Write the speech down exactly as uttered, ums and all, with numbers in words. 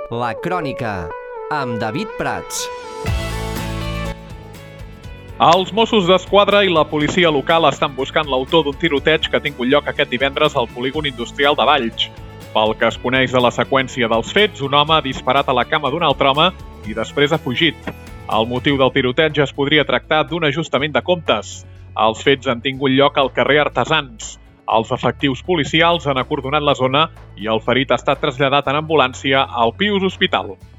La Crònica, amb David Prats. Els Mossos d'Esquadra i la policia local estan buscant l'autor d'un tiroteig que ha tingut lloc aquest divendres al polígon industrial de Valls. Pel que es coneix de la seqüència dels fets, un home ha disparat a la cama d'un altre home i després ha fugit. El motiu del tiroteig es podria tractar d'un ajustament de comptes. Els fets han tingut lloc al carrer Artesans. Els efectius policials han acordonat la zona i el ferit ha estat traslladat en ambulància al Pius Hospital.